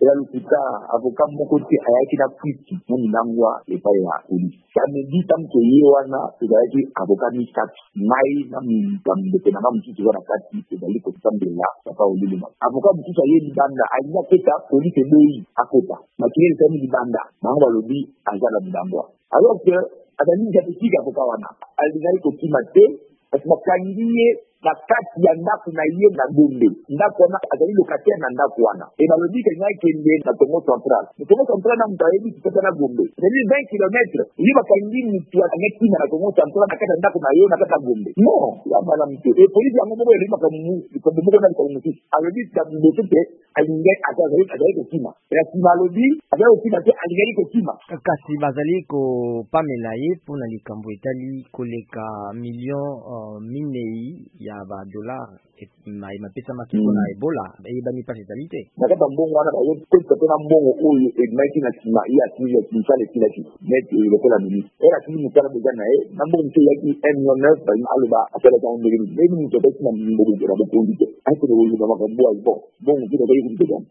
ya lukuta avocat moko te ayaki na kwiti na minangwa epai ya polisi. Samedi tanke ye wana ezalaki avocat misatu ngai na mikambepe na nga mosusu eza na kati ezali kotambela papa olilima. Avocat mosusu aye libanda alingi akota polisi eboyi akota makili esali libanda bango balobi aza na bilangwa. Alors que azali nzapesika avocat wana alingaki kokima te kasi bakangi ye na kati ya ndako na ye na Gombe. Ndako wana azali locataire na ndako wana. Et balobi kenyaki kende na Congo Central. Na Congo Central na mutu ayebi kitata na Gombe. Ezali 20 km. Ye bakangi mutu anekima na Congo Central na kati ya ndako na yo na kati ya Gombe. Non, ya mala mutu. Et polisi yango moko elobi makambo likambo moko na likambo mosusu. Alobi liboso te alingi azali kokima. Kasi balobi azali kokima te alingaki kokima. Kasi bazali kopamela ye mpona likambo etali koleka million minei ya ba dollar mapesa makiko na Ebola eyebani pas etalité. Nakata mbongo wana bayo pesa pena mbongo oyo egmaki na sima ya kili ya kisale kila kitu. Net lokola mini. Era kili mutala bega na na mbongo mtu yaki M9 ba aloba akala ka mbele ni. Ni mtu pesa na mbongo ya ba kondige. Aiko no yo ba makambo ayo. Mbongo mtu ba